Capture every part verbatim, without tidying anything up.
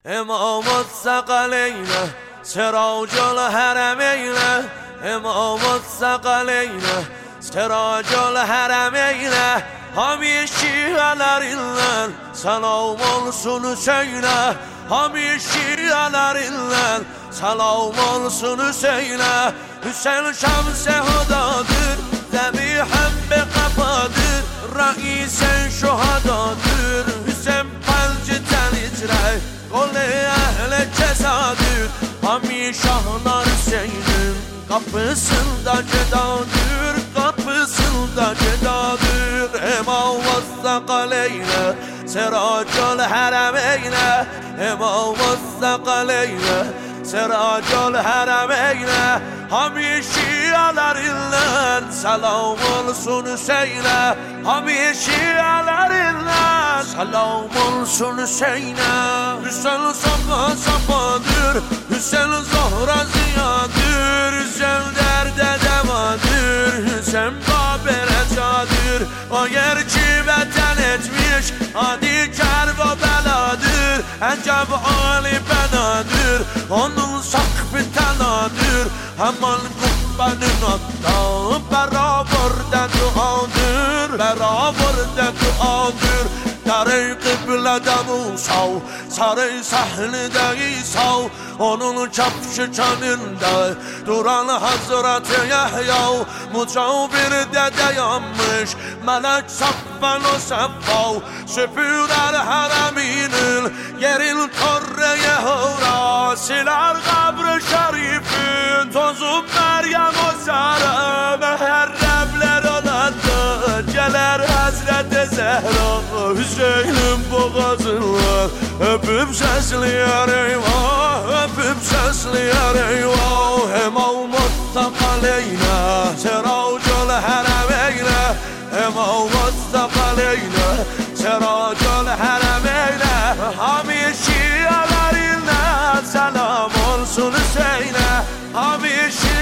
امام الثقلین سراج الحرمین، امام الثقلین سراج الحرمین. Hamı şialarından selam olsun söyle, Hamı şialarından selam olsun söyle. Hüseyin şemse hudadır, zebihem be kafadır, Reis-i şuhadadır, Hüseyin pelciten icre, Kol-i ehl-i cezadır. Hamı şahlar Hüseyin'in kapısında cedadır, kapısında cedadır. امام الثقلین سراج الحرمین، امام الثقلین سراج الحرمین. Hamı şialarından selam olsun Hüseyin'e, Hamı şialarından selam olsun Hüseyin'e. Hüseyin safa safadır, Hüseyin Zahra ziyadır, Hüseyin derde devadır, Hüseyin babere cadır. O gerçi vətən etmiş adi kərv o beladır, Əcəb ali benadır, onun sakfı tənadır. Hemen kubbenin hatta beraber duadır, beraber duadır. Dar-ı kıblede Musa, sarı sahnede İsa, onun kafşı kanında duran Hazreti Yahya. Mucavir de yanmış melek saffen o seffa, süpürer hareminin yerin torreye hura, siler kabr-ı şerifin tozu Meryem o Zahra. Meherremler oladı geler Hazreti Zehra, Hüseyin'in boğazınlar öpüp sesliyer eyvah, öpüp sesliyer eyvah. Emam الثقلین سراج الحرمین، امام الثقلین سراج الحرمین. Hamı şialarından selam olsun Hüseyin'e, Hamı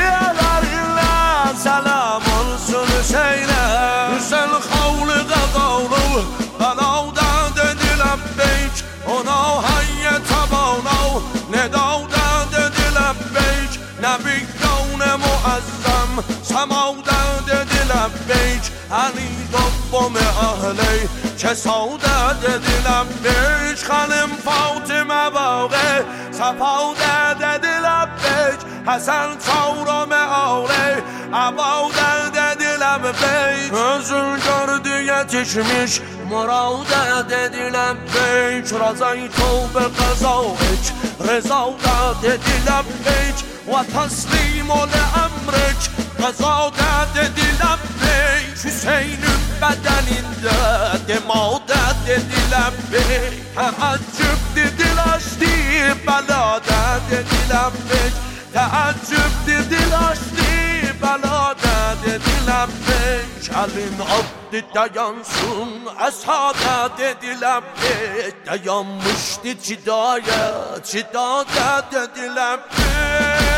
şialarından selam olsun Hüseyin'e. Hüseyin havlığa qavlu belauda dedi lebbeyk, ona hayye tabavlav nedavda dedi lebbeyk. Nebiyyun muazzam semavda dedi lebbeyk, Ali dobbom ahli kesavda dedi lebbeyk. Hanım Fatıma bağı sefavda dedi lebbeyk, Hasan çavram ağli abavda dedi lebbeyk. Özün gördü yetişmiş murada dedi lebbeyk, Razay tövbe qaza ek rezavda dedi lebbeyk. Ve taslim ol emrek qazada dedi lebbeyk, Hüseyin'in bedeninde demada dedi lebbeyk. Teaccüp dil açtı belada dedi lebbeyk, Teaccüp dil açtı belada dedi lebbeyk. Elin abdi dayansın esada dedi lebbeyk, dayanmıştı cidaya cidada dedi lebbeyk.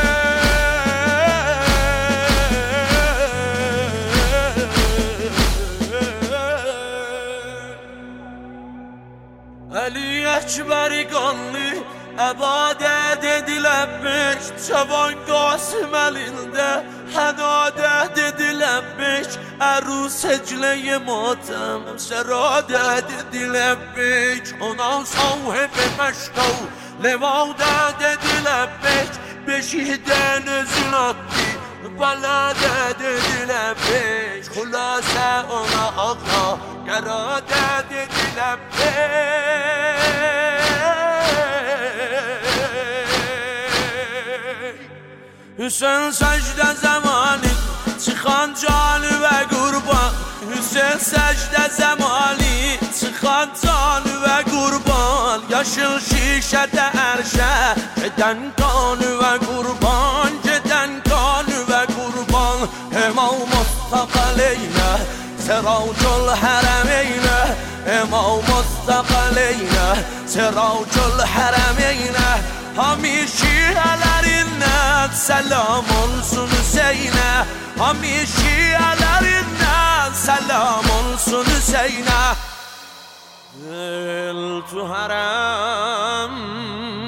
Ali Ekber qanlı əbadət edilənmiş, Cavan Qasım əlində hədadət edilənmiş, Ərus eclə-i matəm səradət edilənmiş, Ona sahibi məşqav levadət edilənmiş, Beşikdən özün atdı بلادت دلم پیش، خلاصه ona آقا قرادت دلم پیش. Hüseyin secde zamanı çıkan canı ve kurban, Hüseyin secde zamanı çıkan canı ve kurban, Yaşıl şişede erşe giden kanı ve kurban, giden kanı ve kurban. Emam الثقلین سراج الحرمین، امام الثقلین سراج الحرمین. Hamı şialarından selam olsun Hüseyin'e, Hamı şialarından selam olsun Hüseyin'e. دل تو حرم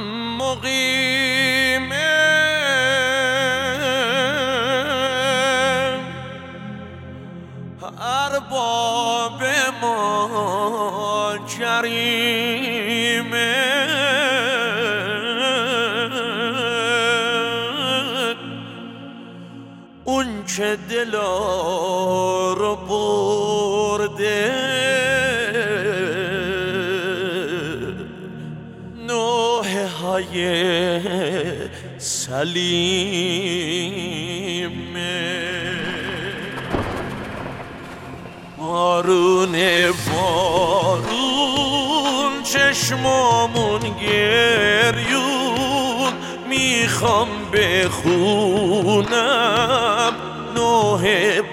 که دلا رو برده نوحه های سلیمه بارون بارون چشمامون گریون میخوام بخونم نوحه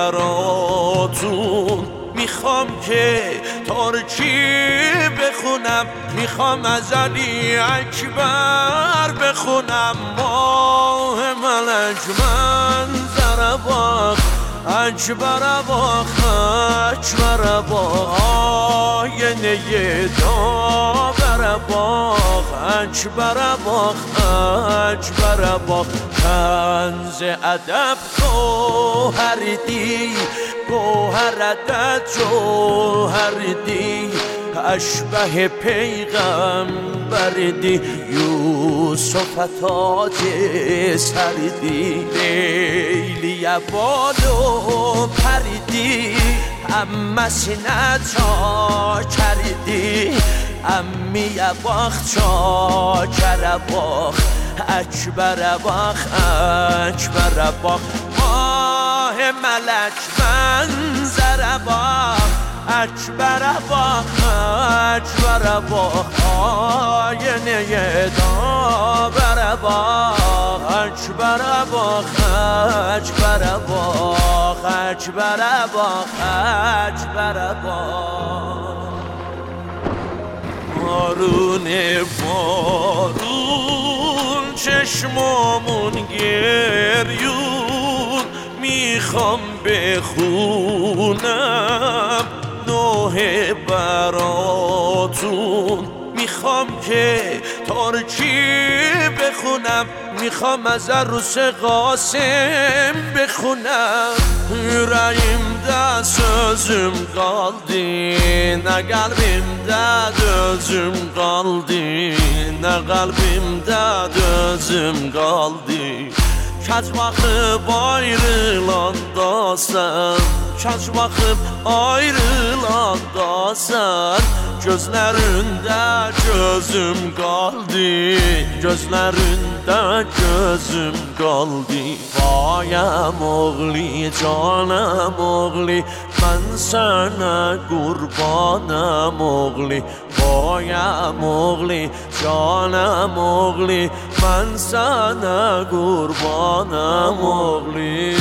براتون میخوام که ترکی بخونم میخوام از علی اکبر بخونم ماه ملک منظر باغ اکبر باغ اکبر باغ آینه داور باغ اکبر باغ اکبر باغ کنز ادب گوهر دی گوهر عدد جوهر دی اشبه پیغمبر دی یوسف تاج سردی لیلی بالو پردی اما سینه چا کردی امی باخ چا کر باخ اکبر باخ اکبر باخ ماه ملک منظر باخ اکبر باخ اکبر باخ آینه داور باخ اکبر باخ اکبر باخ اکبر باخ اکبر باخ بارون بارون چشمامون گریون میخوام بخونم نوحه براتون میخوام که ترکی بخونم میخوام از عروس قاسم بخونم yüreğimde sözüm kaldı ne kalbimde dözüm kaldı ne kalbimde dözüm kaldı kaç bakıp ayrılanda sen kaç bakıp ayrılanda sen gözlerinde gözüm kaldı gözlerinde gözüm kaldı bayam oğli canım oğli ben sana kurbanım oğli bayam oğli canım oğli ben sana kurbanım oğli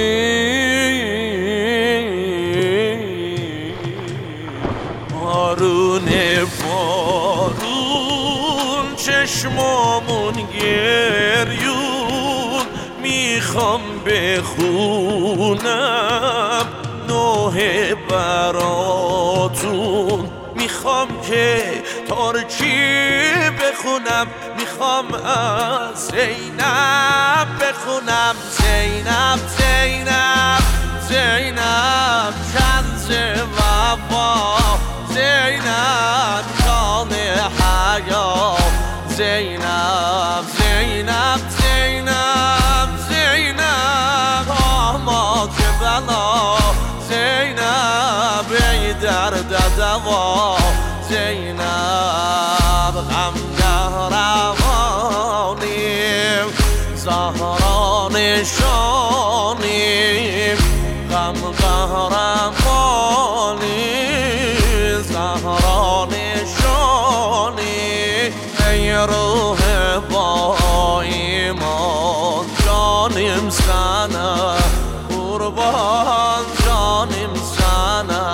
بارون بارون چشمامون گریون میخوام بخونم نوحه براتون میخوام که ترکی بخونم میخوام از زینب بخونم زینب زینب زینب کنز وفا زینب جان حیا زینب زینب زینب زینب آماد بلا زینب ای درد دوا زینب غم قهرمانیم زهرا نشانیم غم قهرمانیم زهرا نشانی ای روح با ایمان جانیم سنه قربان جانیم سنه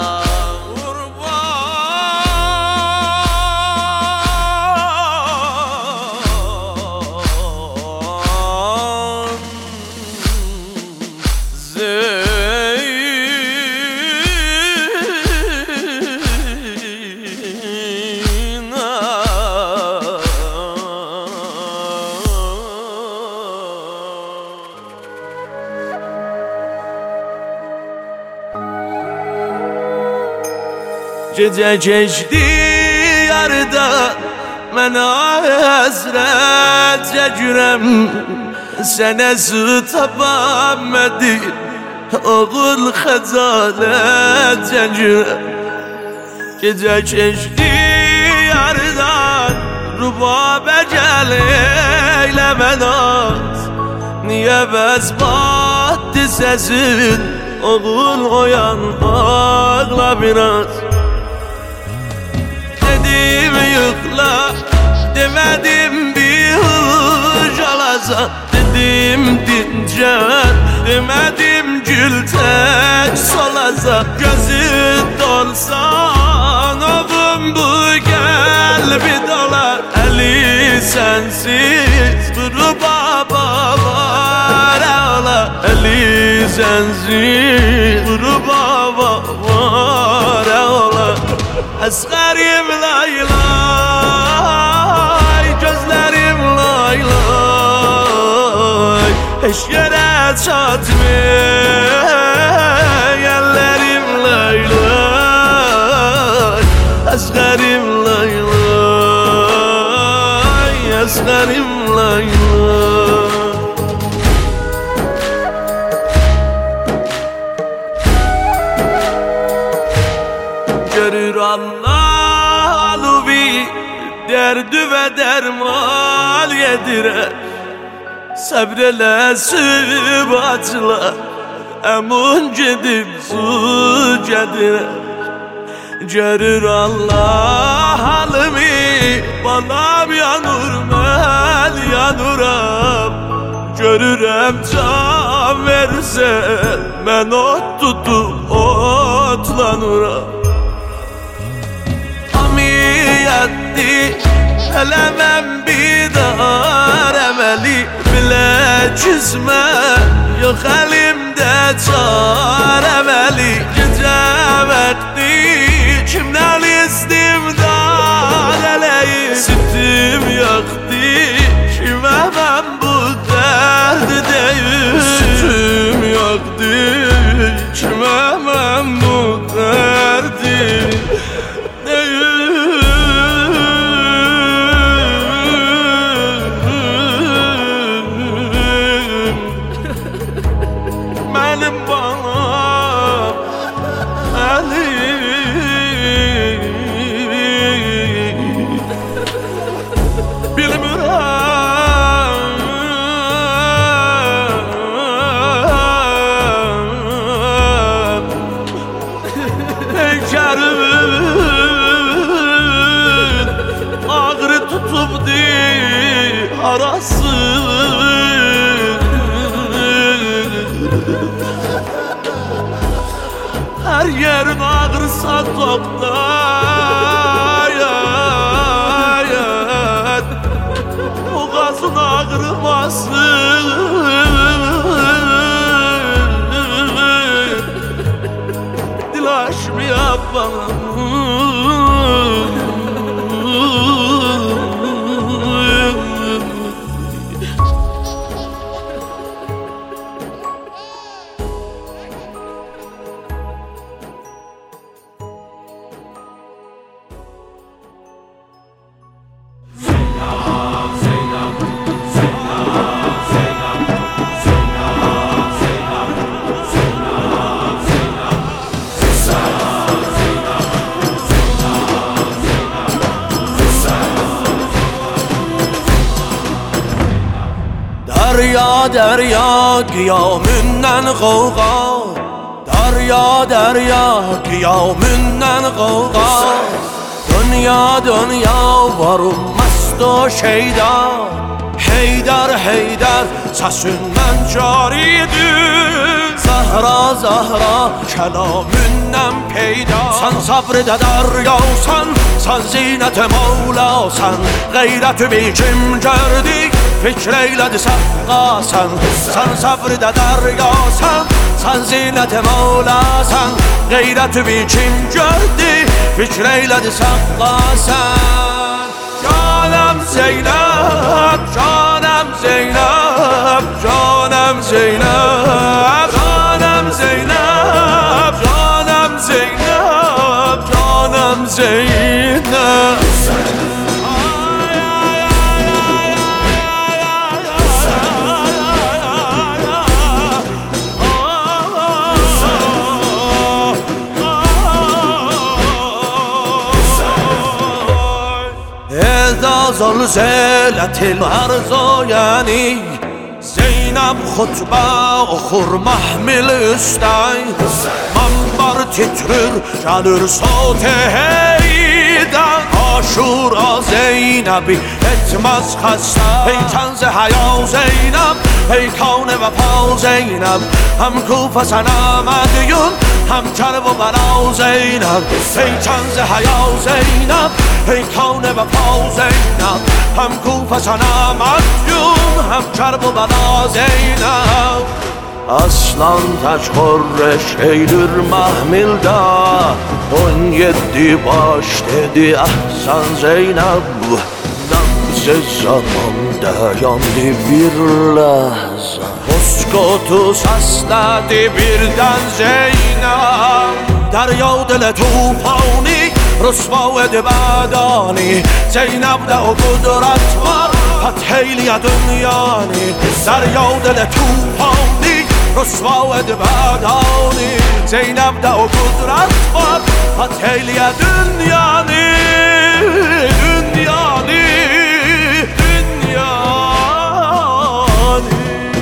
Gece geçti yerden Mən həsrət çəkirəm Sene sıtabamedi oğul xəcalet zəncirə Gecə keçdi yardan rubabə gəl eyləmə naz Niyə bəz batdı səsin oğul oyan ağla biraz Dedim yıkla demedim bir hıç alasan Dedim dincel demedim gül tek solasan Gözün dolsan oğlum bu kalbi dolar Eli sensiz duru baba var ağla Eli sensiz duru baba var ağla Əsğərim laylay gözlərim laylay Heç yerə çatmır əllərim laylay Əsğərim laylay Əsğərim laylay Görür Allah alubi derdi ve dermal yedirer Səbrələ sübatçılar Əmun gedib su gədirər Görür Allah halimi Balam yanır mən yanıram Görürəm can versən Mən ot tutub otlanıram Amiyətdi Eləməm bidar əməli Bilə cizmə Yox əlimdə çar əməli Gecə vəqti Kimdən istimdad ələyim Sütüm yoxdi Kimə mən bu dərdi deyim Sütüm yoxdi Kimə mən bu dərdi Arası her yerin ağrısa toklayat Boğazın ağrımasın Dil aşmıyor bana Derya derya qiyamündən qovğa Derya derya qiyamündən qovğa Dünya dünya varım məst o şeyda Heydər heydər səsindən caridir Zahra zahra kəlamündən peyda Sən sabrıda dəryausan Sən zinət-i mavlasan Qeyrət-ü biçim gördük Fikr eylədi səqqasən Sən sabrıda dəryasan Sən zinət-i mavlasan Qeyrət-ü biçim gördük Fikr eylədi səqqasən Canım Zeynəb Canım Zeynəb Canım Zeynəb Canım Zeynəb Canım Zeynəb Canım Zeynəb زلزلت الارض یعنی زینب خطبه okur mahmil üstay Mambar titrir gelir sote heyden Aşura Zeynep'i etmez hasta Ey kenze haya Zeynep Ey kavne vefa Zeynep Hem kufa sana medyun Hem kerv و bela Zeynep Ey kenze haya Zeynep Ey kavne vefa Zeynep Hem kufa sana medyun Hem kerv و bela Zeynep Aslan taç korreş eylür mahmilda On yedi baş dedi ahsan Zeynep Nabz zaman dayandı bir lahza Bozkurtu sasladı birden Zeynep Derya dil tufani رسوا و بدانی زینب ده و قدرت var فتح eyliye dünyani دریا دل توفانی رسوا و بدانی زینب ده و قدرت var فتح eyliye dünyani dünyani dünyani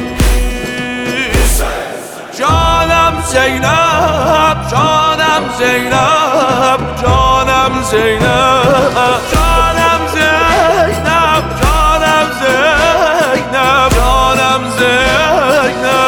canım Zeynep canım Zeynep canım Zeynep canım Zeynep canım Zeynep canım Zeynep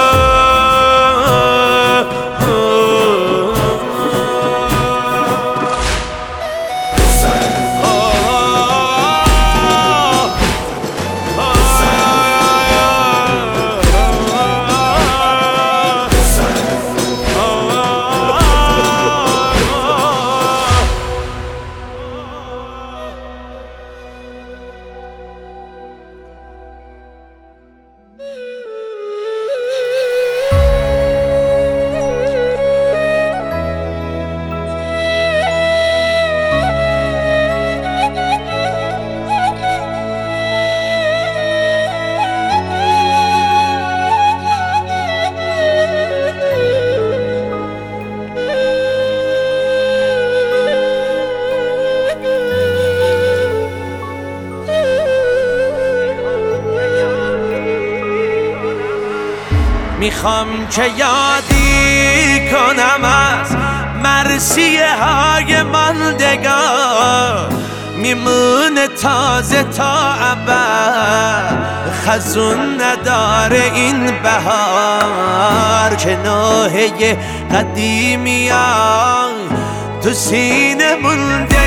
میخوام که یادی کنم از مرثیه های ماندگار میمونه تازه تا ابد خزون نداره این بهار که نوحه قدیمیان تو سینه مونده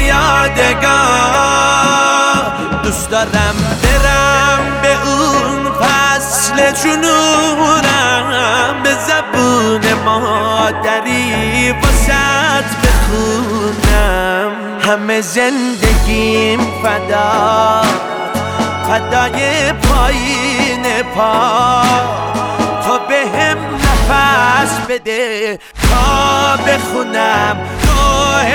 یادگار دوست دارم برم به اون فصل جنونم به زبون مادری واسط بخونم همه زندگیم فدا فدای پایین پا تو بهم نفس بده تا بخونم نوح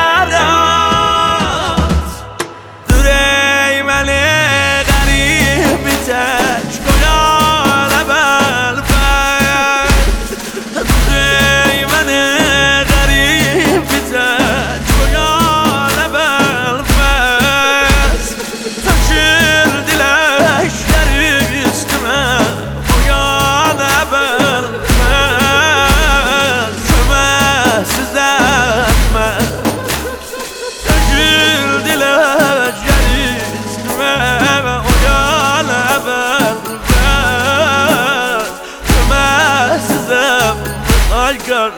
برات دوره من غریب تک گلان بلفت دوره من غریب تک گلان بلفت تا شیر دلش دریست من گلان بلفت شما سزد من تا شیر دلش دریست من گلان بلفت شما سزد من گلان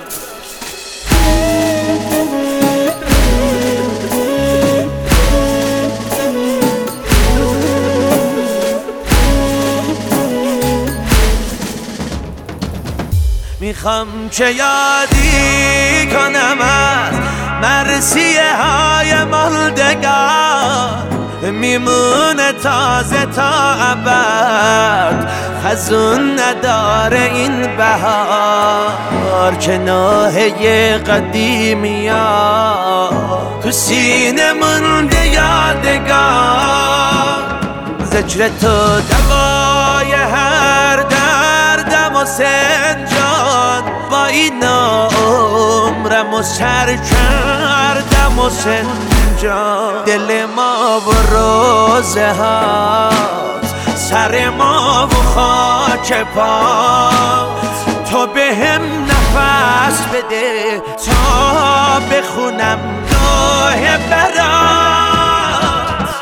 میخوام که یادی کنم از مرثیه های ماندگار میمونه تازه تا ابد خزون نداره این بهار که نوحه قدیمیان تو سینه مونده یادگار ذکر تو دوای هر دردم و سنجان با این عمرم و سر کردم و سنجان جان دل ما و روزه هات سر ما و خاک پات تو به هم نفس بده تا بخونم نوح برات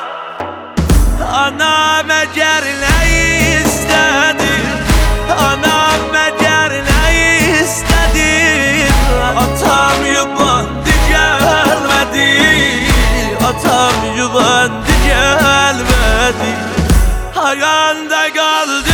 آنا مگر نیستدی آنا مگر نیستدی atam yubandı gelmedi atam yubandı gelmedi hayalde kaldı